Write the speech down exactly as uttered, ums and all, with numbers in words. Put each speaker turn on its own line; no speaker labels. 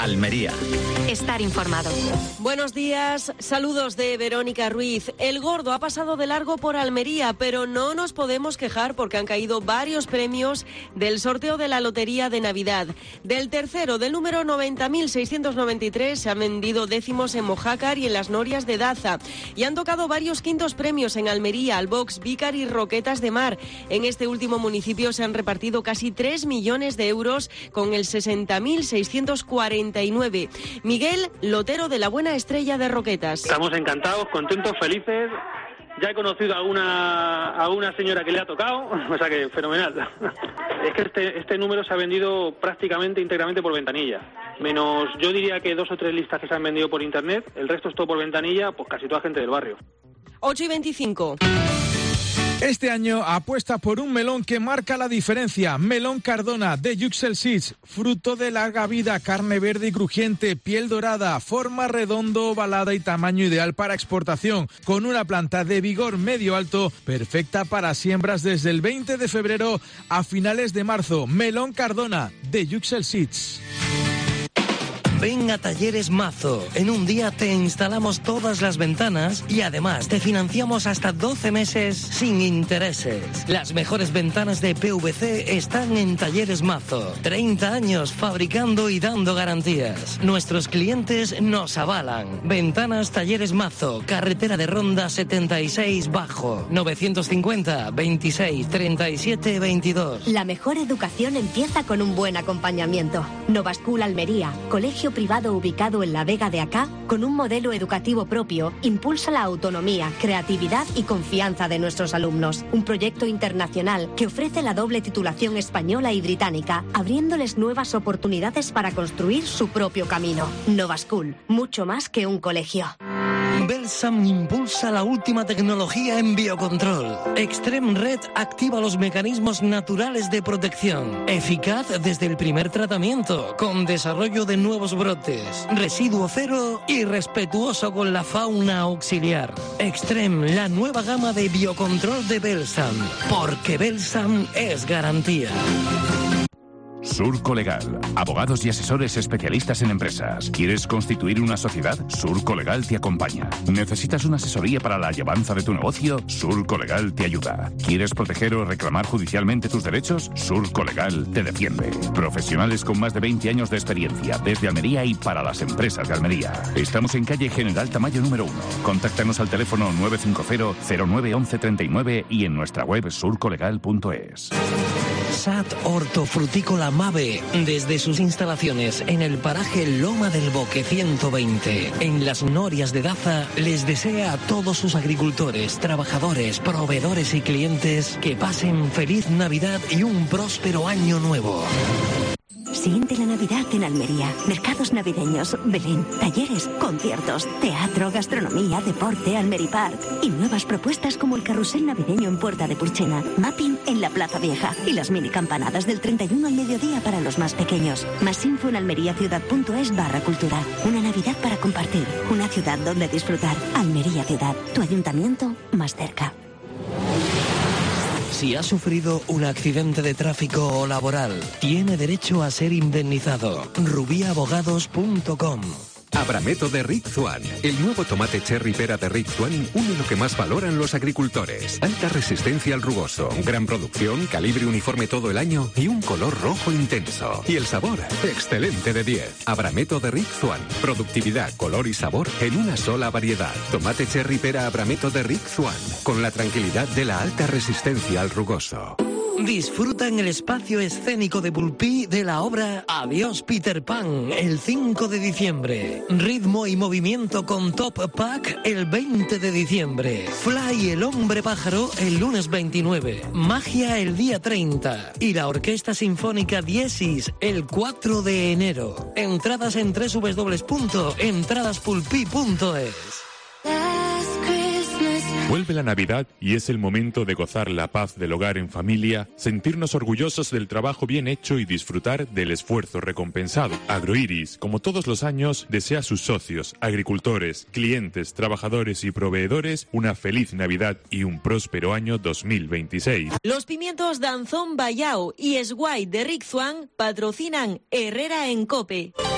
Almería.
Estar informado.
Buenos días, saludos de Verónica Ruiz. El gordo ha pasado de largo por Almería, pero no nos podemos quejar porque han caído varios premios del sorteo de la Lotería de Navidad. Del tercero, del número noventa mil seiscientos noventa y tres, se han vendido décimos en Mojácar y en las Norias de Daza. Y han tocado varios quintos premios en Almería, Albox, Vícar y Roquetas de Mar. En este último municipio se han repartido casi tres millones de euros con el sesenta mil seiscientos cuarenta y nueve. Miguel, lotero de la Buena Estrella de Roquetas.
Estamos encantados, contentos, felices. Ya he conocido a una, a una señora que le ha tocado, o sea que fenomenal. Es que este, este número se ha vendido prácticamente íntegramente por ventanilla. Menos, yo diría que dos o tres listas que se han vendido por internet, el resto es todo por ventanilla, pues casi toda gente del barrio.
ocho y veinticinco.
Este año apuesta por un melón que marca la diferencia. Melón Cardona de Yuxel Seeds, fruto de larga vida, carne verde y crujiente, piel dorada, forma redondo, ovalada y tamaño ideal para exportación, con una planta de vigor medio alto, perfecta para siembras desde el veinte de febrero a finales de marzo. Melón Cardona de Yuxel Seeds.
Ven a Talleres Mazo. En un día te instalamos todas las ventanas y además te financiamos hasta doce meses sin intereses. Las mejores ventanas de P V C están en Talleres Mazo. treinta años fabricando y dando garantías. Nuestros clientes nos avalan. Ventanas Talleres Mazo, carretera de Ronda setenta y seis Bajo, novecientos cincuenta, veintiséis, treinta y siete, veintidós.
La mejor educación empieza con un buen acompañamiento. Nova School Almería, colegio privado ubicado en la Vega de Acá, con un modelo educativo propio, impulsa la autonomía, creatividad y confianza de nuestros alumnos. Un proyecto internacional que ofrece la doble titulación española y británica, abriéndoles nuevas oportunidades para construir su propio camino. Nova School, mucho más que un colegio.
Belsam impulsa la última tecnología en biocontrol. Extreme Red activa los mecanismos naturales de protección. Eficaz desde el primer tratamiento, con desarrollo de nuevos brotes. Residuo cero y respetuoso con la fauna auxiliar. Extreme, la nueva gama de biocontrol de Belsam. Porque Belsam es garantía.
Surco Legal, abogados y asesores especialistas en empresas. ¿Quieres constituir una sociedad? Surco Legal te acompaña. ¿Necesitas una asesoría para la llevanza de tu negocio? Surco Legal te ayuda. ¿Quieres proteger o reclamar judicialmente tus derechos? Surco Legal te defiende. Profesionales con más de veinte años de experiencia, desde Almería y para las empresas de Almería. Estamos en calle General Tamayo número uno. Contáctanos al teléfono nueve cinco cero, cero nueve uno uno tres nueve y en nuestra web surcolegal punto es.
S A T Hortofrutícola Mave, desde sus instalaciones en el paraje Loma del Boque ciento veinte, en las Norias de Daza, les desea a todos sus agricultores, trabajadores, proveedores y clientes que pasen feliz Navidad y un próspero año nuevo.
Siente la Navidad en Almería. Mercados navideños, Belén, talleres, conciertos, teatro, gastronomía, deporte, Almeripark y nuevas propuestas como el carrusel navideño en Puerta de Purchena, mapping en la Plaza Vieja y las mini campanadas del treinta y uno al mediodía para los más pequeños. Más info en almeriaciudad.es barra cultura. Una Navidad para compartir, una ciudad donde disfrutar. Almería Ciudad, tu ayuntamiento más cerca.
Si ha sufrido un accidente de tráfico o laboral, tiene derecho a ser indemnizado. rubí abogados punto com.
Abrameto de Rick Swan. El nuevo tomate cherry pera de Rick Swan une lo que más valoran los agricultores. Alta resistencia al rugoso, gran producción, calibre uniforme todo el año y un color rojo intenso. Y el sabor, excelente de diez. Abrameto de Rick Swan. Productividad, color y sabor en una sola variedad. Tomate cherry pera Abrameto de Rick Swan. Con la tranquilidad de la alta resistencia al rugoso.
Disfruta en el espacio escénico de Pulpí de la obra Adiós Peter Pan el cinco de diciembre. Ritmo y movimiento con Top Pack el veinte de diciembre. Fly el hombre pájaro el lunes veintinueve. Magia el día treinta. Y la Orquesta Sinfónica Diesis el cuatro de enero. Entradas en doble u doble u doble u punto entradas pulpí punto es.
Vuelve la Navidad y es el momento de gozar la paz del hogar en familia, sentirnos orgullosos del trabajo bien hecho y disfrutar del esfuerzo recompensado. Agroiris, como todos los años, desea a sus socios, agricultores, clientes, trabajadores y proveedores una feliz Navidad y un próspero año dos mil veintiséis.
Los pimientos Danzón Bayao y Esguay de Rick Swan patrocinan Herrera en COPE.